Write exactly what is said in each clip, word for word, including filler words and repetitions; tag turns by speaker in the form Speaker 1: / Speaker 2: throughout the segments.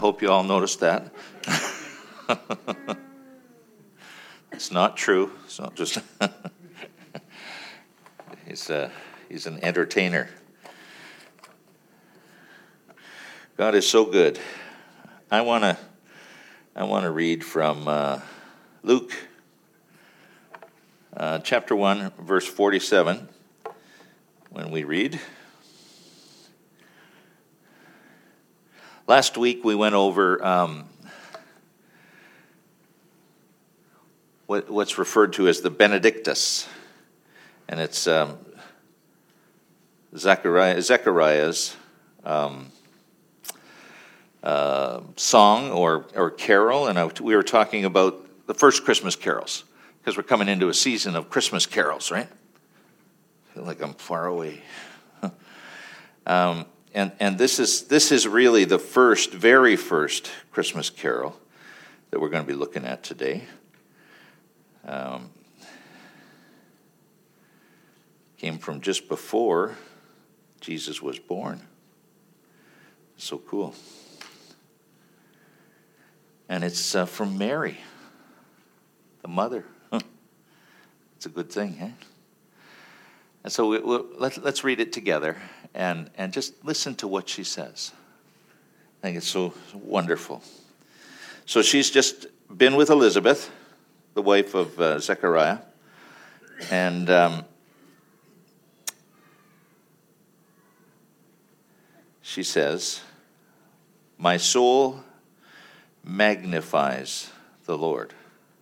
Speaker 1: Hope you all noticed that. It's not true. It's not just. he's uh, he's an entertainer. God is so good. I wanna I wanna read from uh, Luke uh, chapter one, verse forty-seven. When we read. Last week we went over um, what, what's referred to as the Benedictus, and it's um, Zechariah, Zechariah's um, uh, song or or carol, and I, we were talking about the first Christmas carols because we're coming into a season of Christmas carols, right? I feel like I'm far away. um, And and this is this is really the first, very first Christmas carol that we're going to be looking at today. Um, came from just before Jesus was born. So cool. And it's uh, from Mary, the mother. It's a good thing, eh? And so we, we'll, let's let's read it together. And, and just listen to what she says. I think it's so wonderful. So she's just been with Elizabeth, the wife of uh, Zechariah. And um, she says, "My soul magnifies the Lord,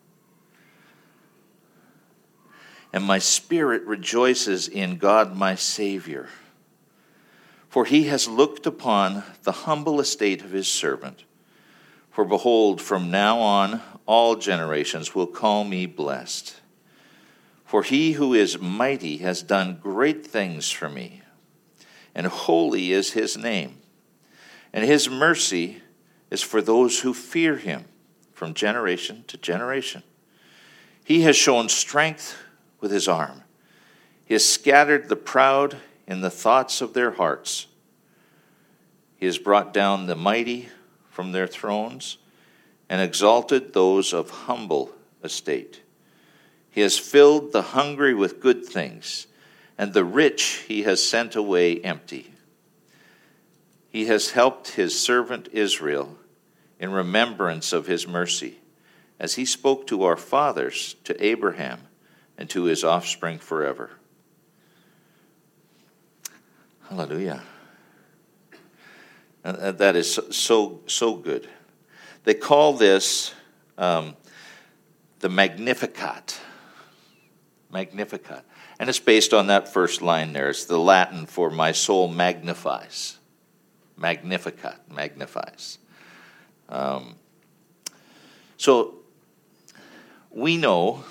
Speaker 1: and my spirit rejoices in God my Savior. For he has looked upon the humble estate of his servant. For behold, from now on all generations will call me blessed. For he who is mighty has done great things for me, and holy is his name. And his mercy is for those who fear him from generation to generation. He has shown strength with his arm. He has scattered the proud in the thoughts of their hearts. He has brought down the mighty from their thrones and exalted those of humble estate. He has filled the hungry with good things, and the rich he has sent away empty. He has helped his servant Israel in remembrance of his mercy, as he spoke to our fathers, to Abraham, and to his offspring forever." Hallelujah. And that is so, so, so good. They call this um, the Magnificat. Magnificat. And it's based on that first line there. It's the Latin for "my soul magnifies." Magnificat, magnifies. Um, so we know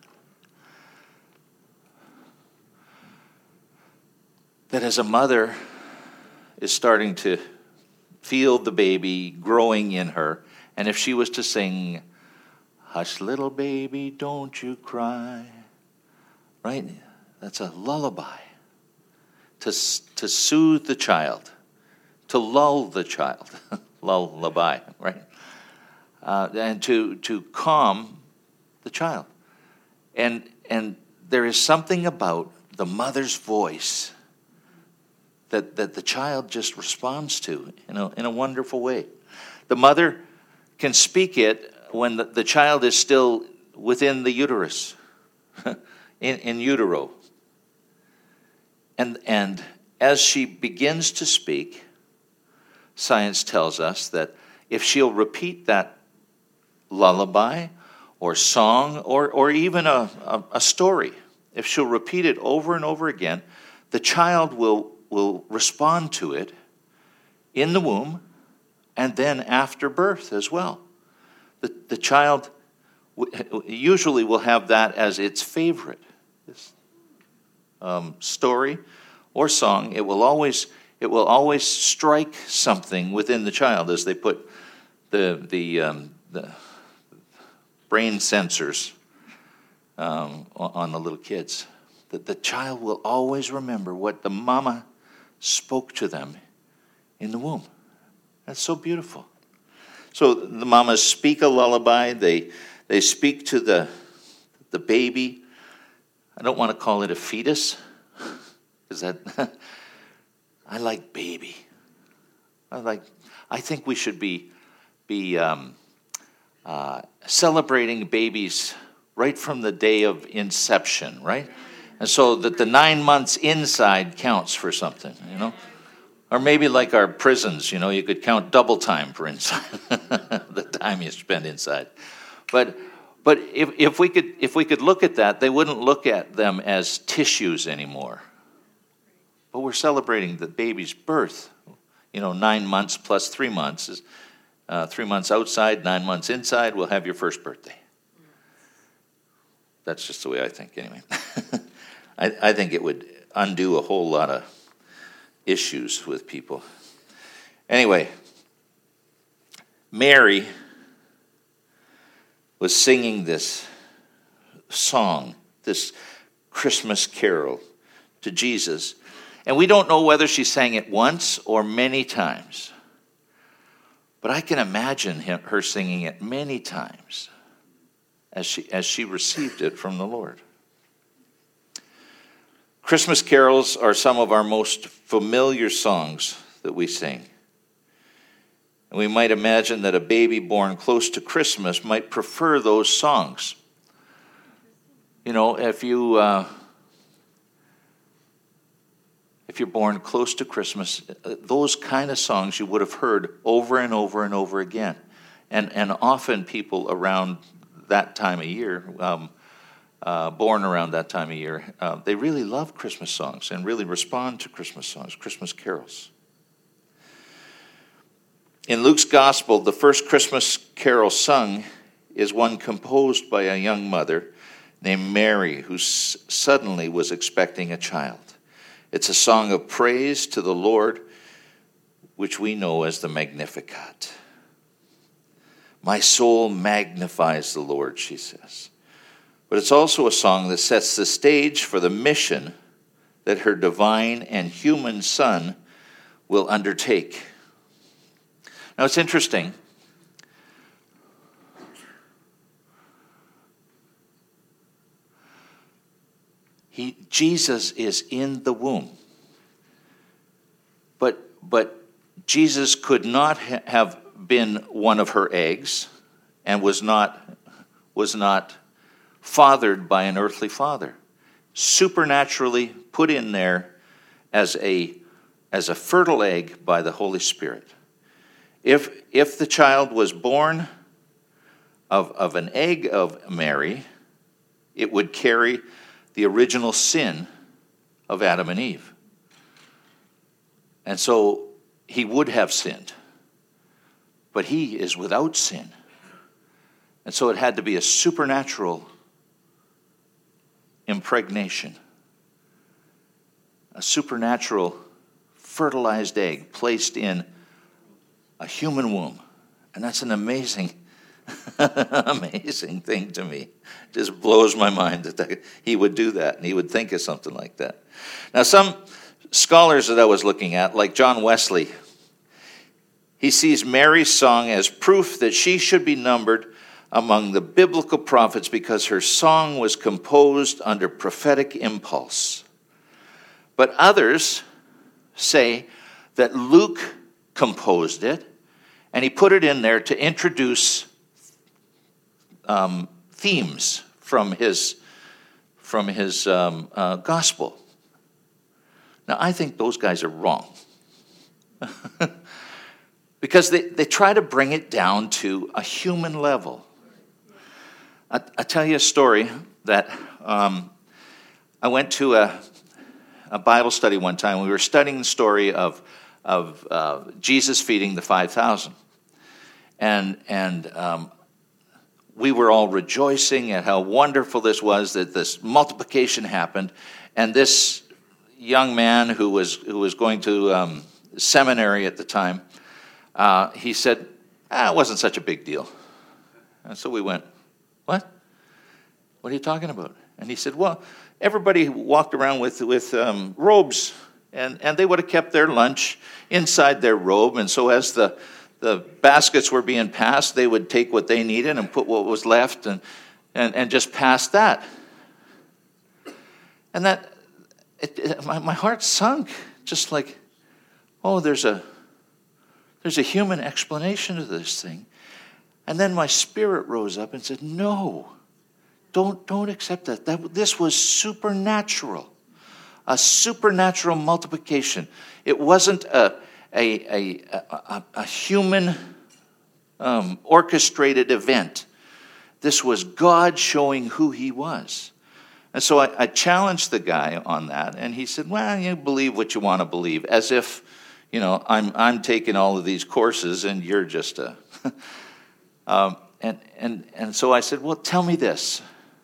Speaker 1: that as a mother is starting to feel the baby growing in her, and if she was to sing, "Hush, little baby, don't you cry," right? That's a lullaby to, to soothe the child, to lull the child, lullaby, right? Uh, and to, to calm the child. And, and there is something about the mother's voice That, that the child just responds to in a, in a wonderful way. The mother can speak it when the, the child is still within the uterus, in, in utero. And, and as she begins to speak, science tells us that if she'll repeat that lullaby or song or, or even a, a, a story, if she'll repeat it over and over again, the child will will respond to it in the womb and then after birth as well. The, the child w- usually will have that as its favorite this, um, story or song. It will always it will always strike something within the child as they put the the, um, the brain sensors um, on the little kids. That the child will always remember what the mama spoke to them in the womb. That's so beautiful. So the mamas speak a lullaby. They they speak to the the baby. I don't want to call it a fetus, because that I like baby. I like. I think we should be be um, uh, celebrating babies right from the day of inception, right? And so that the nine months inside counts for something, you know? Or maybe like our prisons, you know, you could count double time for inside, the time you spend inside. But but if, if we could if we could look at that, they wouldn't look at them as tissues anymore. But we're celebrating the baby's birth. You know, nine months plus three months is uh, three months outside, nine months inside. We'll have your first birthday. That's just the way I think, anyway. I, I think it would undo a whole lot of issues with people. Anyway, Mary was singing this song, this Christmas carol to Jesus. And we don't know whether she sang it once or many times. But I can imagine him, her singing it many times as she, as she received it from the Lord. Christmas carols are some of our most familiar songs that we sing. And we might imagine that a baby born close to Christmas might prefer those songs. You know, if you uh, if you're born close to Christmas, those kind of songs you would have heard over and over and over again. And and often people around that time of year, um, uh, born around that time of year, uh, they really love Christmas songs and really respond to Christmas songs, Christmas carols. In Luke's gospel, the first Christmas carol sung is one composed by a young mother named Mary, who s- suddenly was expecting a child. It's a song of praise to the Lord, which we know as the Magnificat. My soul magnifies the Lord, she says. But it's also a song that sets the stage for the mission that her divine and human son will undertake. Now, it's interesting. He, Jesus is in the womb. But, but Jesus could not ha- have been one of her eggs and was not, was not fathered by an earthly father. Supernaturally put in there as a, as a fertile egg by the Holy Spirit. If, if the child was born of, of an egg of Mary, it would carry the original sin of Adam and Eve. And so he would have sinned. But he is without sin. And so it had to be a supernatural impregnation. A supernatural fertilized egg placed in a human womb. And that's an amazing, amazing thing to me. It just blows my mind that he would do that and he would think of something like that. Now, some scholars that I was looking at, like John Wesley, he sees Mary's song as proof that she should be numbered among the biblical prophets because her song was composed under prophetic impulse. But others say that Luke composed it, and he put it in there to introduce um, themes from his from his um, uh, gospel. Now, I think those guys are wrong. Because they, they try to bring it down to a human level. I, I tell you a story that um, I went to a, a Bible study one time. We were studying the story of, of uh, Jesus feeding the five thousand. And, and um, we were all rejoicing at how wonderful this was, that this multiplication happened. And this young man who was, who was going to um, seminary at the time, Uh, he said, ah, it wasn't such a big deal. And so we went, what? What are you talking about? And he said, well, everybody walked around with, with um, robes, and, and they would have kept their lunch inside their robe. And so as the, the baskets were being passed, they would take what they needed and put what was left and, and, and just pass that. And that, it, it, my, my heart sunk, just like, oh, there's a, there's a human explanation to this thing. And then my spirit rose up and said, no, don't, don't accept that. that. This was supernatural, a supernatural multiplication. It wasn't a, a, a, a, a human um, orchestrated event. This was God showing who he was. And so I, I challenged the guy on that, and he said, well, you believe what you want to believe, as if, you know, I'm I'm taking all of these courses and you're just a... um, and, and, and so I said, well, tell me this.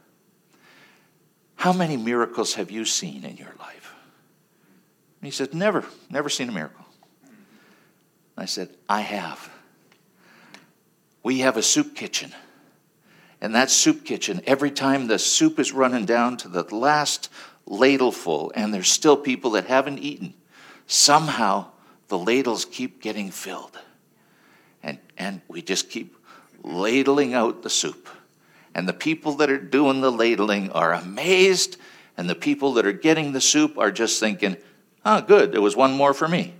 Speaker 1: How many miracles have you seen in your life? And he said, never, never seen a miracle. I said, I have. We have a soup kitchen. And that soup kitchen, every time the soup is running down to the last ladleful and there's still people that haven't eaten, somehow the ladles keep getting filled. And, and we just keep ladling out the soup. And the people that are doing the ladling are amazed, and the people that are getting the soup are just thinking, oh, good, there was one more for me.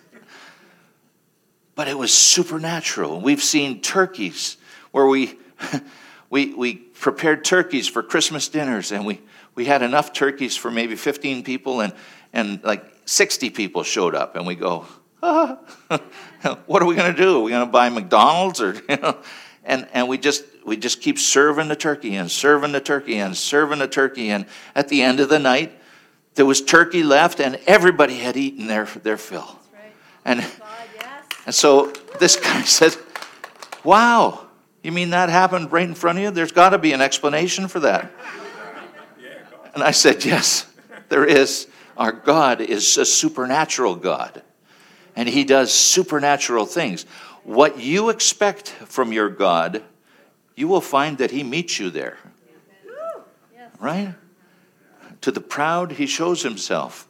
Speaker 1: But it was supernatural. We've seen turkeys where we... We we prepared turkeys for Christmas dinners, and we, we had enough turkeys for maybe fifteen people, and, and like sixty people showed up, and we go, ah, what are we going to do? Are we going to buy McDonald's? Or you know, and, and we just we just keep serving the turkey and serving the turkey and serving the turkey, and at the end of the night, there was turkey left, and everybody had eaten their, their fill.
Speaker 2: That's right.
Speaker 1: And,
Speaker 2: God, yes.
Speaker 1: and so this guy said, wow. You mean that happened right in front of you? There's got to be an explanation for that. And I said, yes, there is. Our God is a supernatural God. And he does supernatural things. What you expect from your God, you will find that he meets you there. Right? To the proud, he shows himself.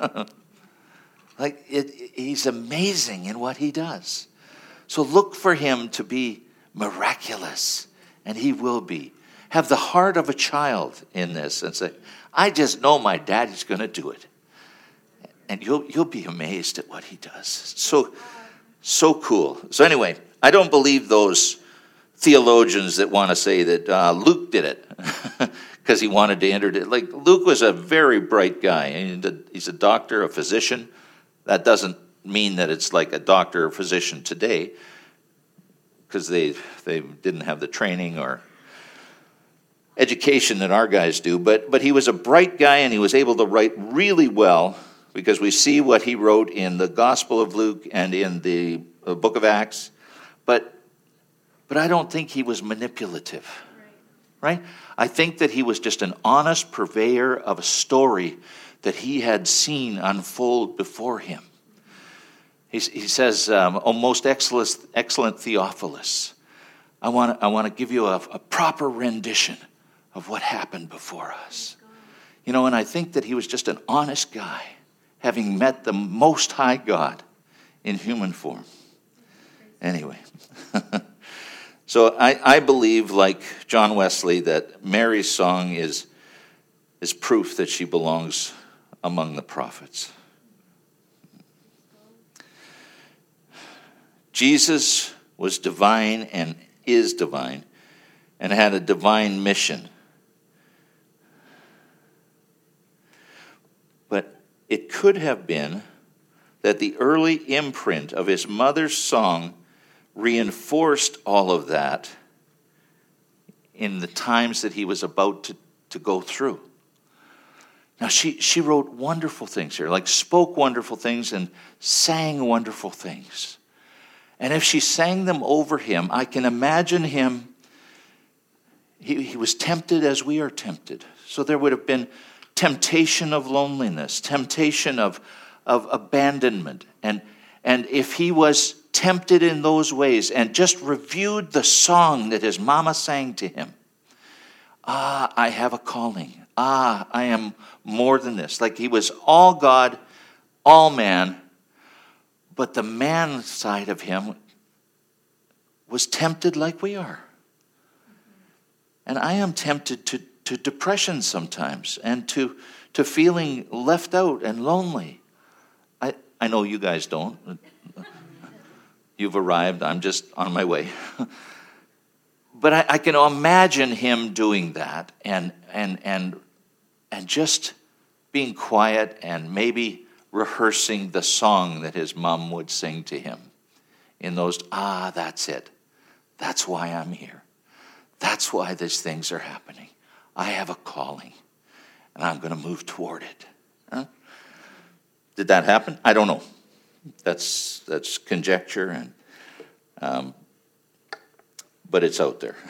Speaker 1: Like, it, he's amazing in what he does. So look for him to be miraculous, and he will be. Have the heart of a child in this and say, I just know my daddy's going to do it. And you'll you'll be amazed at what he does. So, so cool. So anyway, I don't believe those theologians that want to say that uh, Luke did it because he wanted to enter it. Like, Luke was a very bright guy. He's a doctor, a physician. That doesn't mean that it's like a doctor or physician today, because they they didn't have the training or education that our guys do. But but he was a bright guy, and he was able to write really well, because we see what he wrote in the Gospel of Luke and in the book of Acts. But but I don't think he was manipulative, right? right? I think that he was just an honest purveyor of a story that he had seen unfold before him. He, he says, um, oh, most excellent, excellent Theophilus, I want to I want to give you a, a proper rendition of what happened before us. You know, and I think that he was just an honest guy, having met the Most High God in human form. Anyway, so I, I believe, like John Wesley, that Mary's song is, is proof that she belongs among the prophets. Jesus was divine and is divine and had a divine mission. But it could have been that the early imprint of his mother's song reinforced all of that in the times that he was about to, to go through. Now, she, she wrote wonderful things here, like spoke wonderful things and sang wonderful things. And if she sang them over him, I can imagine him, he, he was tempted as we are tempted. So there would have been temptation of loneliness, temptation of, of abandonment. And, and if he was tempted in those ways and just reviewed the song that his mama sang to him, ah, I have a calling. Ah, I am more than this. Like, he was all God, all man. But the man side of him was tempted like we are. And I am tempted to, to depression sometimes and to, to feeling left out and lonely. I, I know you guys don't. You've arrived. I'm just on my way. But I, I can imagine him doing that and and and and just being quiet and maybe rehearsing the song that his mom would sing to him in those, ah, that's it. That's why I'm here. That's why these things are happening. I have a calling, and I'm going to move toward it. Huh? Did that happen? I don't know. That's that's conjecture, and um, but it's out there.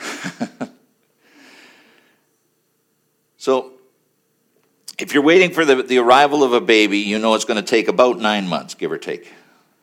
Speaker 1: So, if you're waiting for the, the arrival of a baby, you know it's going to take about nine months, give or take.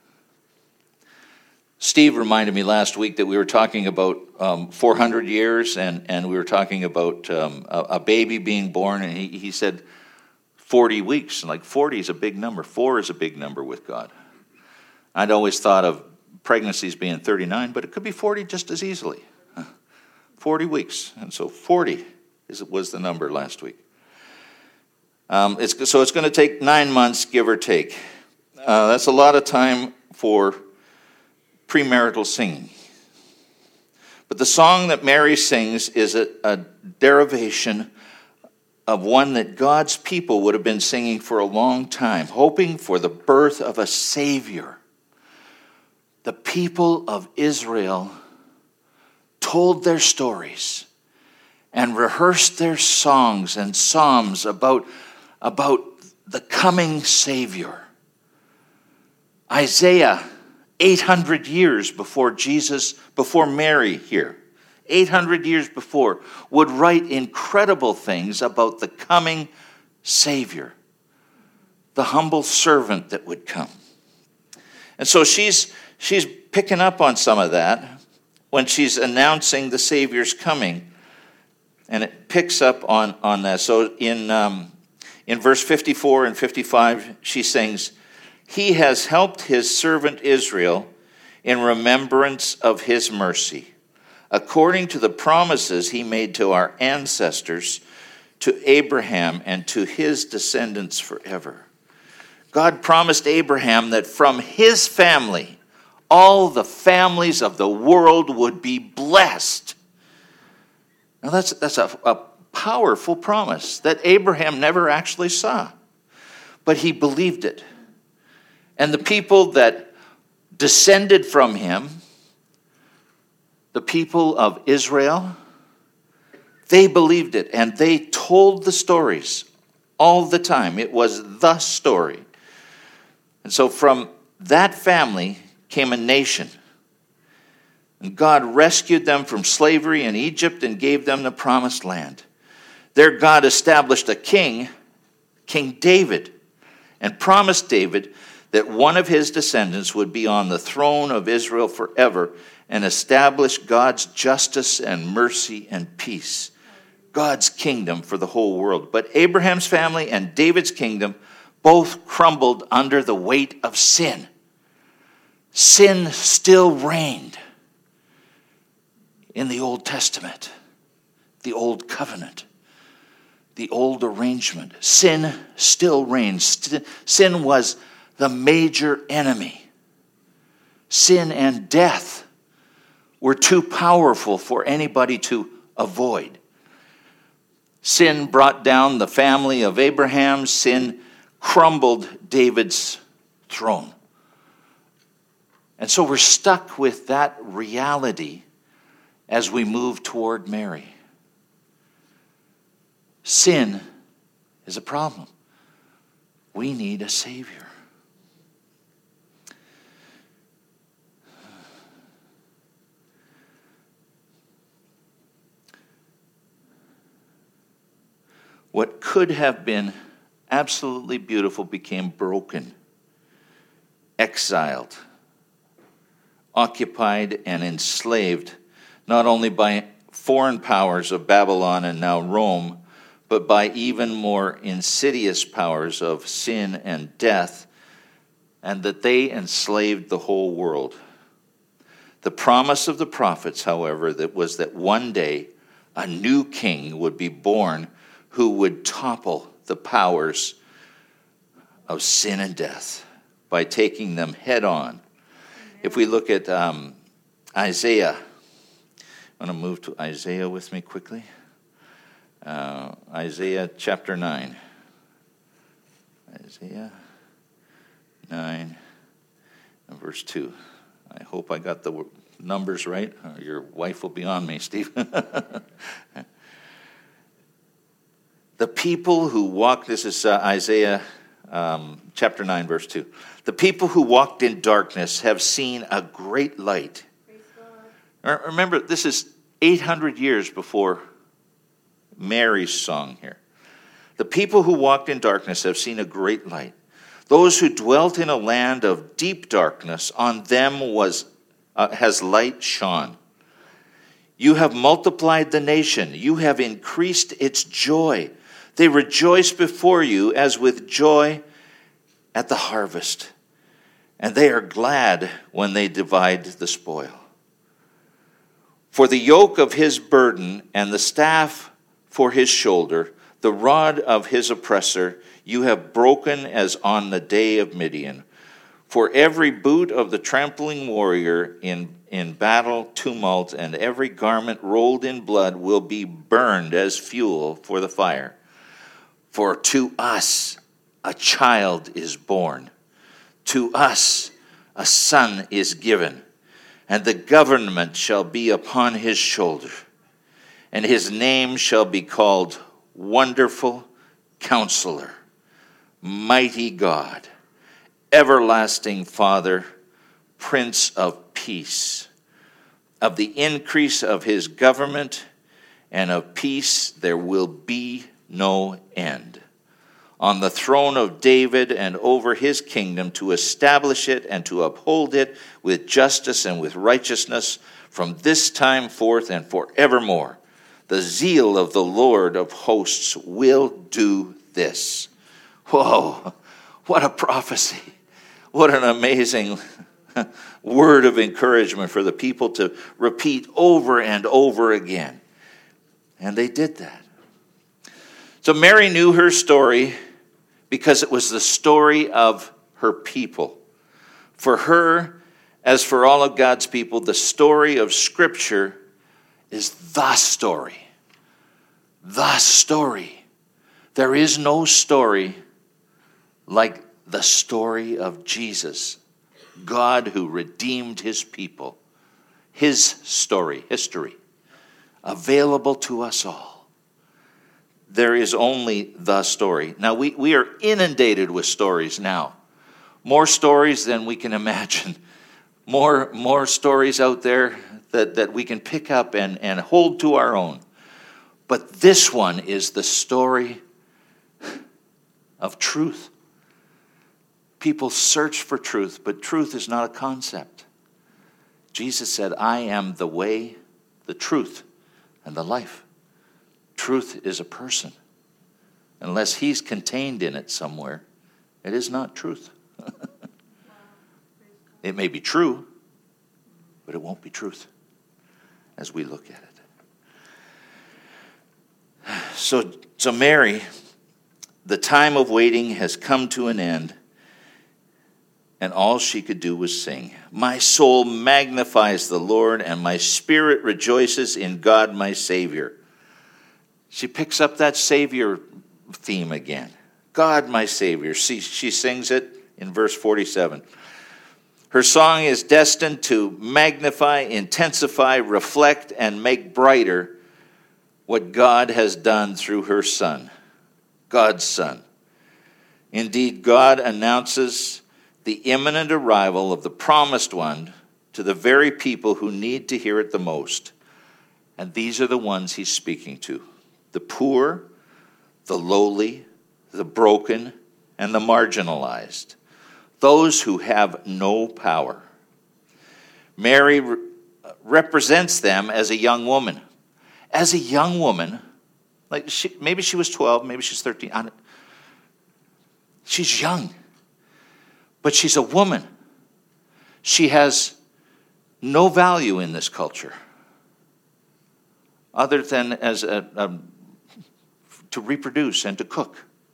Speaker 1: Steve reminded me last week that we were talking about um, four hundred years, and, and we were talking about um, a, a baby being born, and he, he said forty weeks. And like forty is a big number. Four is a big number with God. I'd always thought of pregnancies being thirty-nine, but it could be forty just as easily. forty weeks. And so forty is, was the number last week. Um, it's, so it's going to take nine months, give or take. Uh, that's a lot of time for premarital singing. But the song that Mary sings is a, a derivation of one that God's people would have been singing for a long time, hoping for the birth of a Savior. The people of Israel told their stories and rehearsed their songs and psalms about, about the coming Savior. Isaiah, eight hundred years before Jesus, before Mary here, eight hundred years before, would write incredible things about the coming Savior, the humble servant that would come. And so she's she's picking up on some of that when she's announcing the Savior's coming. And it picks up on, on that. So in, um, in verse fifty-four and fifty-five, she sings, "He has helped his servant Israel in remembrance of his mercy, according to the promises he made to our ancestors, to Abraham and to his descendants forever." God promised Abraham that from his family, all the families of the world would be blessed. Now that's, that's a, a powerful promise that Abraham never actually saw, but he believed it. And the people that descended from him, the people of Israel, they believed it, and they told the stories all the time. It was the story. And so from that family came a nation. And God rescued them from slavery in Egypt and gave them the promised land. There God established a king, King David, and promised David that one of his descendants would be on the throne of Israel forever and establish God's justice and mercy and peace, God's kingdom for the whole world. But Abraham's family and David's kingdom both crumbled under the weight of sin. Sin still reigned in the Old Testament, the Old Covenant, the old arrangement. Sin still reigns. Sin was the major enemy. Sin and death were too powerful for anybody to avoid. Sin brought down the family of Abraham. Sin crumbled David's throne. And so we're stuck with that reality as we move toward Mary. Sin is a problem. We need a Savior. What could have been absolutely beautiful became broken, exiled, occupied, and enslaved, not only by foreign powers of Babylon and now Rome, but by even more insidious powers of sin and death, and that they enslaved the whole world. The promise of the prophets, however, that was that one day a new king would be born who would topple the powers of sin and death by taking them head on. Amen. If we look at um, Isaiah, I'm going to move to Isaiah with me quickly. Uh, Isaiah chapter nine. Isaiah nine and verse two. I hope I got the numbers right. Your wife will be on me, Steve. The people who walked, this is uh, Isaiah um, chapter nine, verse two. The people who walked in darkness have seen a great light. Remember, this is eight hundred years before Mary's song here. The people who walked in darkness have seen a great light. Those who dwelt in a land of deep darkness, on them was uh, has light shone. You have multiplied the nation. You have increased its joy. They rejoice before you as with joy at the harvest, and they are glad when they divide the spoil. For the yoke of his burden and the staff for his shoulder, the rod of his oppressor, you have broken as on the day of Midian. For every boot of the trampling warrior in, in battle tumult and every garment rolled in blood will be burned as fuel for the fire. For to us a child is born, to us a son is given, and the government shall be upon his shoulder, and his name shall be called Wonderful Counselor, Mighty God, Everlasting Father, Prince of Peace. Of the increase of his government and of peace there will be no end. On the throne of David and over his kingdom, to establish it and to uphold it with justice and with righteousness from this time forth and forevermore. The zeal of the Lord of hosts will do this. Whoa, what a prophecy. What an amazing word of encouragement for the people to repeat over and over again. And they did that. So Mary knew her story because it was the story of her people. For her, as for all of God's people, the story of Scripture is the story. The story. There is no story like the story of Jesus, God who redeemed his people. His story, history, available to us all. There is only the story. Now, we, we are inundated with stories now. More stories than we can imagine. More, more stories out there that, that we can pick up and, and hold to our own. But this one is the story of truth. People search for truth, but truth is not a concept. Jesus said, I am the way, the truth, and the life. Truth is a person. Unless he's contained in it somewhere, it is not truth. It may be true, but it won't be truth as we look at it. So, so Mary, the time of waiting has come to an end, and all she could do was sing. My soul magnifies the Lord, and my spirit rejoices in God my Savior. She picks up that Savior theme again. God my Savior. She, she sings it in verse forty-seven. Her song is destined to magnify, intensify, reflect, and make brighter what God has done through her Son, God's Son. Indeed, God announces the imminent arrival of the promised one to the very people who need to hear it the most. And these are the ones he's speaking to. The poor, the lowly, the broken, and the marginalized. Those who have no power. Mary re- represents them as a young woman. As a young woman, like she, maybe she was twelve, maybe she's thirteen. I don't, she's young. But she's a woman. She has no value in this culture other than as a, a to reproduce and to cook.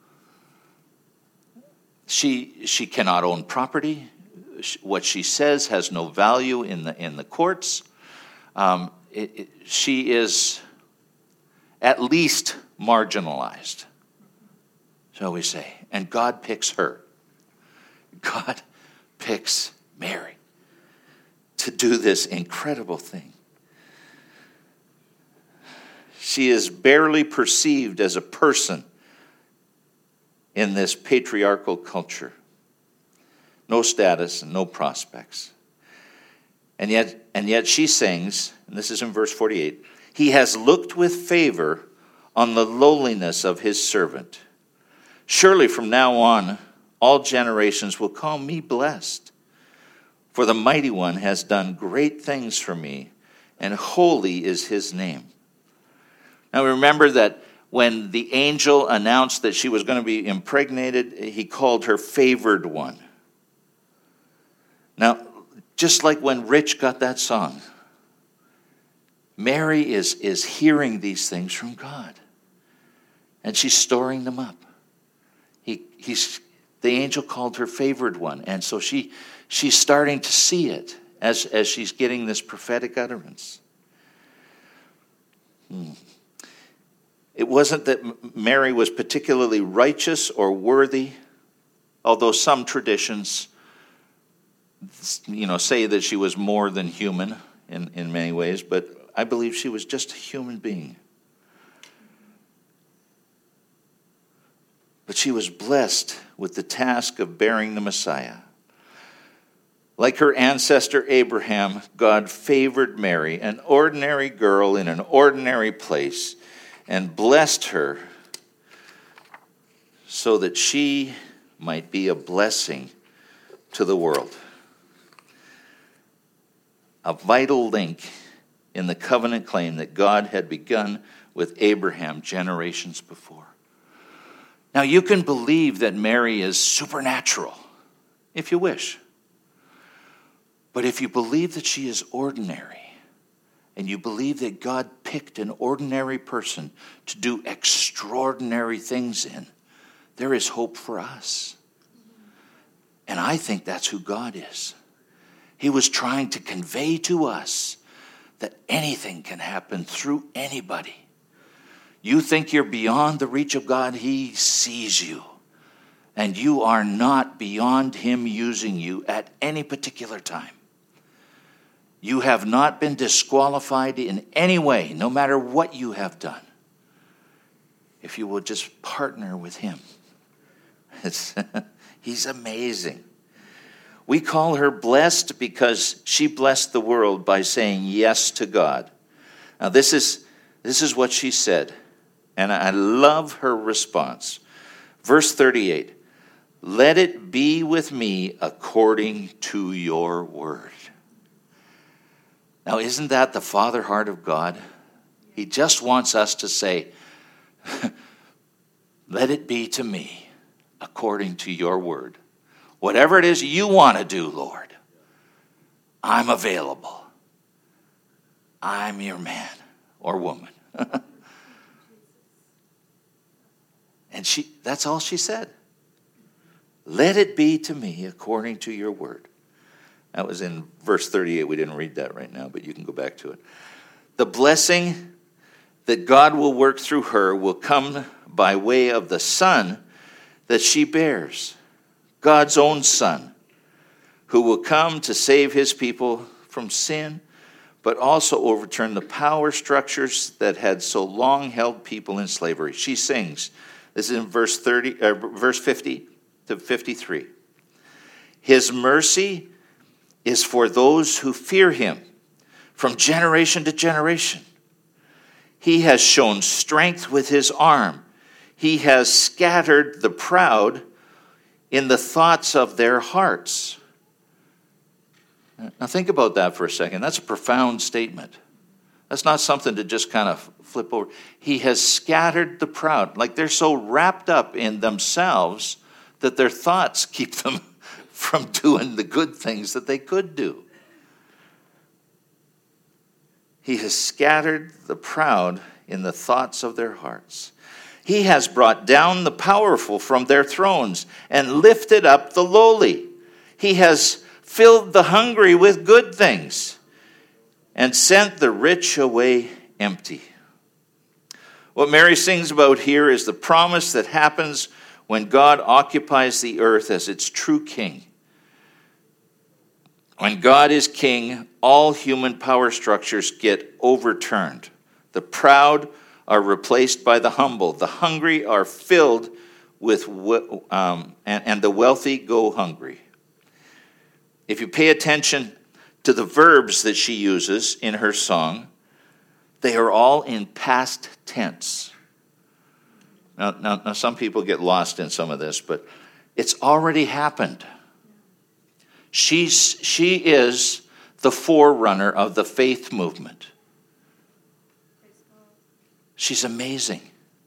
Speaker 1: She she cannot own property. What she says has no value in the in the courts. Um, it, it, she is at least marginalized, shall we say? And God picks her. God picks Mary to do this incredible thing. She is barely perceived as a person in this patriarchal culture. No status and no prospects. And yet, and yet she sings, and this is in verse forty-eight, he has looked with favor on the lowliness of his servant. Surely from now on, all generations will call me blessed. For the Mighty One has done great things for me, and holy is his name. Now remember that when the angel announced that she was going to be impregnated, he called her favored one. Now, just like when Rich got that song, Mary is, is hearing these things from God. And she's storing them up. He, he's, the angel called her favored one. And so she, she's starting to see it as, as she's getting this prophetic utterance. Hmm. It wasn't that Mary was particularly righteous or worthy, although some traditions, you know, say that she was more than human in, in many ways, but I believe she was just a human being. But she was blessed with the task of bearing the Messiah. Like her ancestor Abraham, God favored Mary, an ordinary girl in an ordinary place, and blessed her so that she might be a blessing to the world. A vital link in the covenant claim that God had begun with Abraham generations before. Now you can believe that Mary is supernatural, if you wish. But if you believe that she is ordinary, and you believe that God picked an ordinary person to do extraordinary things in, there is hope for us. And I think that's who God is. He was trying to convey to us that anything can happen through anybody. You think you're beyond the reach of God, he sees you. And you are not beyond him using you at any particular time. You have not been disqualified in any way, no matter what you have done, if you will just partner with him. It's, he's amazing. We call her blessed because she blessed the world by saying yes to God. Now this is, this is what she said, and I love her response. Verse thirty-eight, let it be with me according to your word. Now, isn't that the father heart of God? He just wants us to say, let it be to me according to your word. Whatever it is you want to do, Lord, I'm available. I'm your man or woman. And she that's all she said. Let it be to me according to your word. That was in verse thirty-eight. We didn't read that right now, but you can go back to it. The blessing that God will work through her will come by way of the son that she bears, God's own son, who will come to save his people from sin, but also overturn the power structures that had so long held people in slavery. She sings. This is in verse thirty, uh, verse fifty to fifty-three. His mercy is for those who fear him from generation to generation. He has shown strength with his arm. He has scattered the proud in the thoughts of their hearts. Now think about that for a second. That's a profound statement. That's not something to just kind of flip over. He has scattered the proud. Like they're so wrapped up in themselves that their thoughts keep them from doing the good things that they could do. He has scattered the proud in the thoughts of their hearts. He has brought down the powerful from their thrones and lifted up the lowly. He has filled the hungry with good things and sent the rich away empty. What Mary sings about here is the promise that happens when God occupies the earth as its true king. When God is king, all human power structures get overturned. The proud are replaced by the humble. The hungry are filled with, um, and, and the wealthy go hungry. If you pay attention to the verbs that she uses in her song, they are all in past tense. Now, now, now some people get lost in some of this, but it's already happened. She's, she is the forerunner of the faith movement. She's amazing.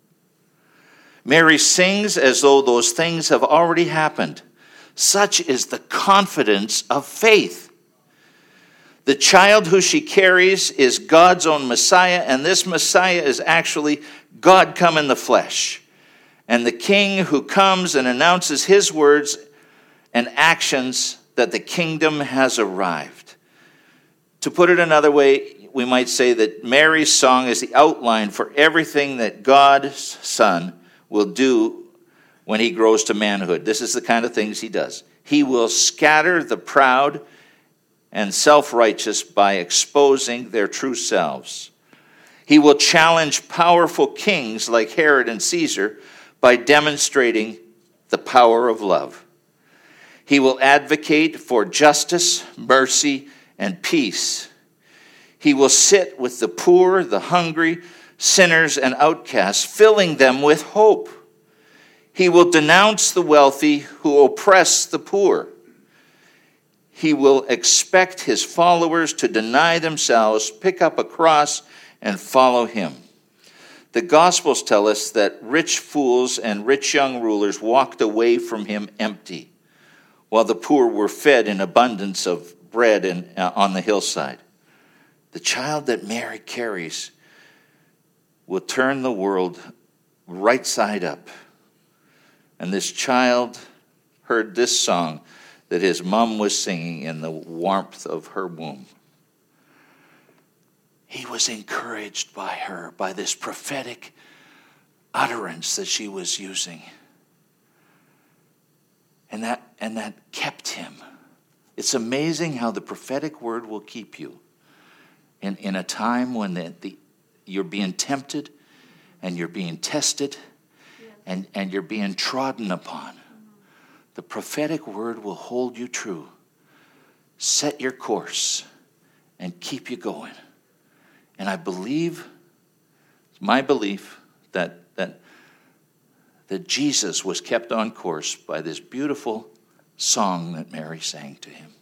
Speaker 1: Mary sings as though those things have already happened. Such is the confidence of faith. The child who she carries is God's own Messiah, and this Messiah is actually God come in the flesh. And the king who comes and announces his words and actions that the kingdom has arrived. To put it another way, we might say that Mary's song is the outline for everything that God's Son will do when he grows to manhood. This is the kind of things he does. He will scatter the proud and self-righteous by exposing their true selves. He will challenge powerful kings like Herod and Caesar by demonstrating the power of love. He will advocate for justice, mercy, and peace. He will sit with the poor, the hungry, sinners, and outcasts, filling them with hope. He will denounce the wealthy who oppress the poor. He will expect his followers to deny themselves, pick up a cross, and follow him. The Gospels tell us that rich fools and rich young rulers walked away from him empty, while the poor were fed in abundance of bread and, uh, on the hillside. The child that Mary carries will turn the world right side up. And this child heard this song that his mom was singing in the warmth of her womb. He was encouraged by her, by this prophetic utterance that she was using. And that, and that kept him. It's amazing how the prophetic word will keep you. In, in a time when the, the, you're being tempted and you're being tested and, and you're being trodden upon. The prophetic word will hold you true, set your course, and keep you going. And I believe, it's my belief, that, that, that Jesus was kept on course by this beautiful song that Mary sang to him.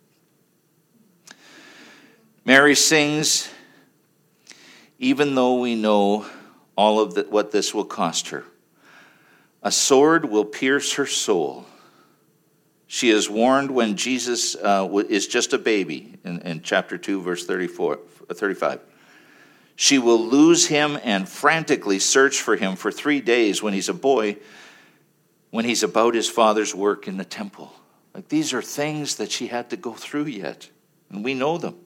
Speaker 1: Mary sings, even though we know all of the, what this will cost her. A sword will pierce her soul. She is warned when Jesus uh, is just a baby in, in chapter two, verse thirty-four, thirty-five. She will lose him and frantically search for him for three days when he's a boy, when he's about his father's work in the temple. Like, these are things that she had to go through yet, and we know them.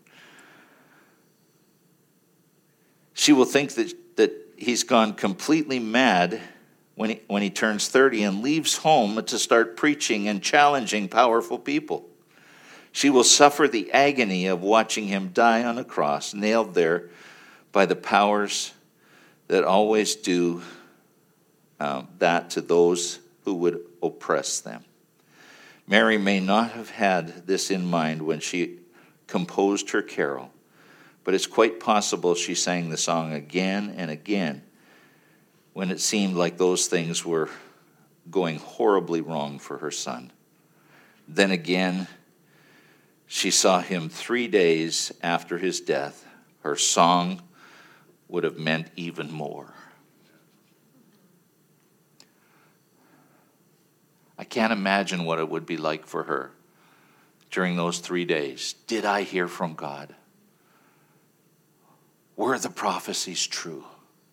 Speaker 1: She will think that, that he's gone completely mad when he, when he turns thirty and leaves home to start preaching and challenging powerful people. She will suffer the agony of watching him die on a cross, nailed there by the powers that always do um, that to those who would oppress them. Mary may not have had this in mind when she composed her carol, but it's quite possible she sang the song again and again when it seemed like those things were going horribly wrong for her son. Then again, she saw him three days after his death. Her song would have meant even more. I can't imagine what it would be like for her during those three days. Did I hear from God? Were the prophecies true?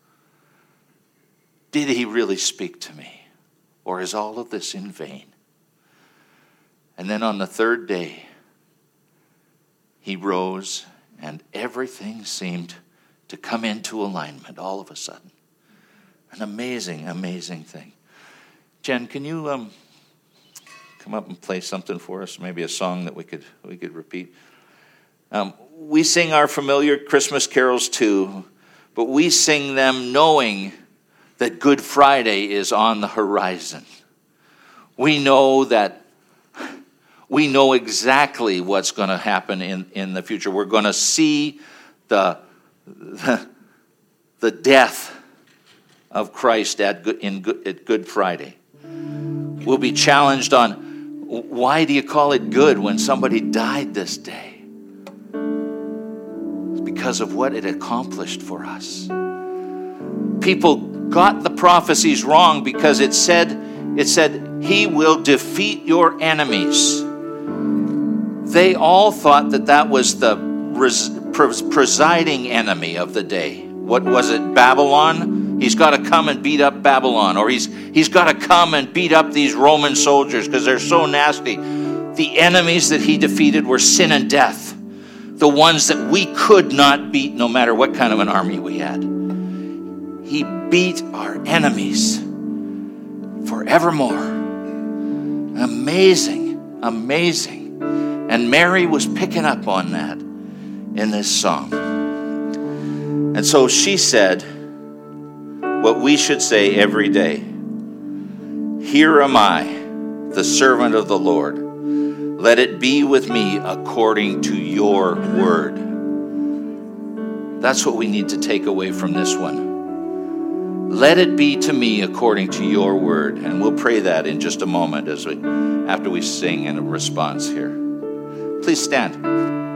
Speaker 1: Did he really speak to me? Or is all of this in vain? And then on the third day, he rose and everything seemed to come into alignment all of a sudden. An amazing, amazing thing. Jen, can you um, come up and play something for us? Maybe a song that we could we could repeat. Um, we sing our familiar Christmas carols too, but we sing them knowing that Good Friday is on the horizon. We know that we know exactly what's going to happen in, in the future. We're going to see the, the, the death of Christ at good, in good, at Good Friday. We'll be challenged on, why do you call it good when somebody died this day? It's because of what it accomplished for us. People got the prophecies wrong because it said, it said, he will defeat your enemies. They all thought that that was the res- pres- presiding enemy of the day. What was it, Babylon? He's got to come and beat up Babylon, or he's he's got to come and beat up these Roman soldiers because they're so nasty. The enemies that he defeated were sin and death, the ones that we could not beat no matter what kind of an army we had. He beat our enemies forevermore. Amazing, amazing. And Mary was picking up on that in this song. And so she said what we should say every day. Here am I, the servant of the Lord. Let it be with me according to your word. That's what we need to take away from this one. Let it be to me according to your word. And we'll pray that in just a moment as we, after we sing in a response here. Please stand.